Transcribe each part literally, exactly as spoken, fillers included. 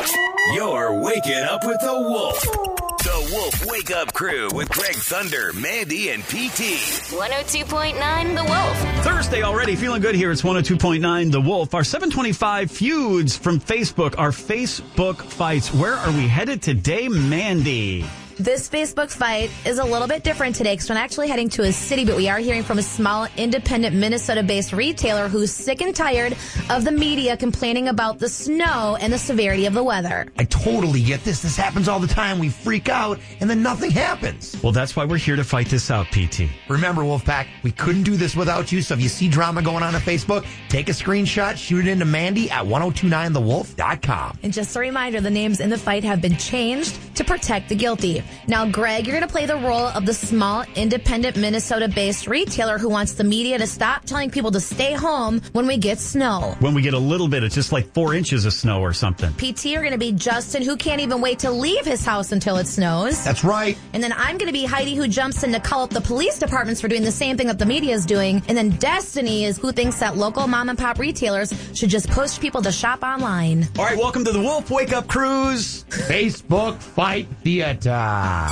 You're waking up with the Wolf. The Wolf Wake Up Crew with Greg Thunder, Mandy, and P T. one oh two point nine The Wolf. Thursday already, feeling good here. It's one oh two point nine The Wolf. Our seven twenty-five feuds from Facebook, our Facebook fights. Where are we headed today, Mandy? This Facebook fight is a little bit different today because we're not actually heading to a city, but we are hearing from a small, independent, Minnesota-based retailer who's sick and tired of the media complaining about the snow and the severity of the weather. I totally get this. This happens all the time. We freak out, and then nothing happens. Well, that's why we're here to fight this out, P T. Remember, Wolfpack, we couldn't do this without you, so if you see drama going on on Facebook, take a screenshot, shoot it into Mandy at ten twenty-nine the wolf dot com. And just a reminder, the names in the fight have been changed to protect the guilty. Now, Greg, you're going to play the role of the small, independent, Minnesota-based retailer who wants the media to stop telling people to stay home when we get snow. When we get a little bit, it's just like four inches of snow or something. P T, you're going to be Justin, who can't even wait to leave his house until it snows. That's right. And then I'm going to be Heidi, who jumps in to call up the police departments for doing the same thing that the media is doing. And then Destiny is who thinks that local mom and pop retailers should just push people to shop online. All right, welcome to the Wolf Wake Up Cruise. Facebook Fight Theater.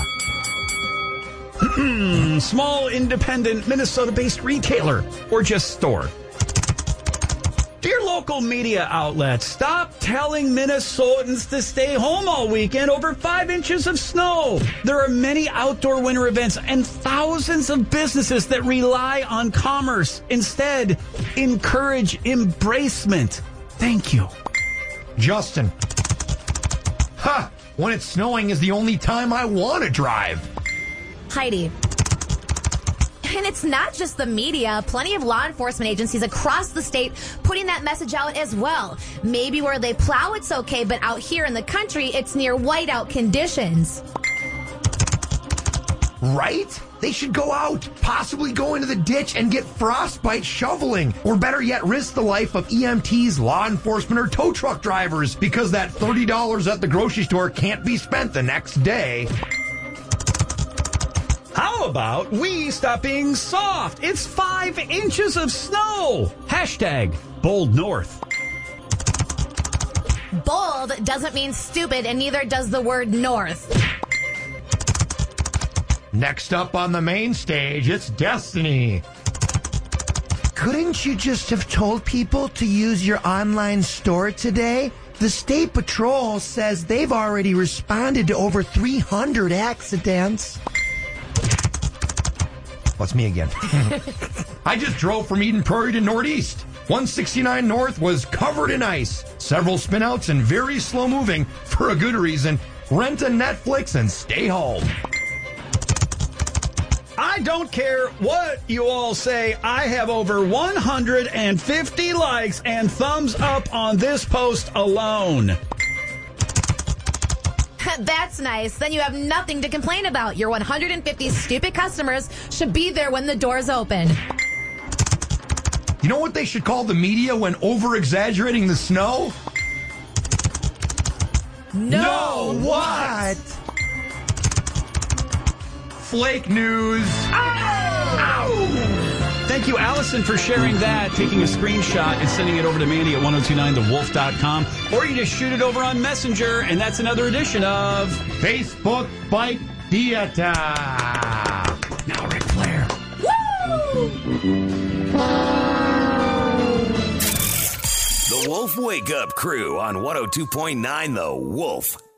Small, independent, Minnesota-based retailer, or just store. Dear local media outlets, stop telling Minnesotans to stay home all weekend over five inches of snow. There are many outdoor winter events and thousands of businesses that rely on commerce. Instead, encourage embracement. Thank you. Justin. Ha! When it's snowing is the only time I want to drive. Heidi. And it's not just the media. Plenty of law enforcement agencies across the state putting that message out as well. Maybe where they plow it's okay, but out here in the country, it's near whiteout conditions. Right? They should go out, possibly go into the ditch and get frostbite shoveling. Or better yet, risk the life of E M Ts, law enforcement, or tow truck drivers because that thirty dollars at the grocery store can't be spent the next day. How about we stop being soft? It's five inches of snow. Hashtag Bold North. Bold doesn't mean stupid, and neither does the word north. Next up on the main stage, it's Destiny. Couldn't you just have told people to use your online store today? The State Patrol says they've already responded to over three hundred accidents. What's me again? I just drove from Eden Prairie to Northeast. one sixty-nine North was covered in ice. Several spinouts and very slow moving for a good reason. Rent a Netflix and stay home. I don't care what you all say. I have over one hundred fifty likes and thumbs up on this post alone. That's nice. Then you have nothing to complain about. Your one hundred fifty stupid customers should be there when the doors open. You know what they should call the media when over-exaggerating the snow? No, what? Flake news. Ow! Thank you, Allison, for sharing that, taking a screenshot and sending it over to Mandy at ten twenty-nine the wolf dot com. Or you just shoot it over on Messenger, and that's another edition of Facebook Fight Theater. Now, Ric Flair. Woo! The Wolf Wake Up Crew on one oh two point nine The Wolf.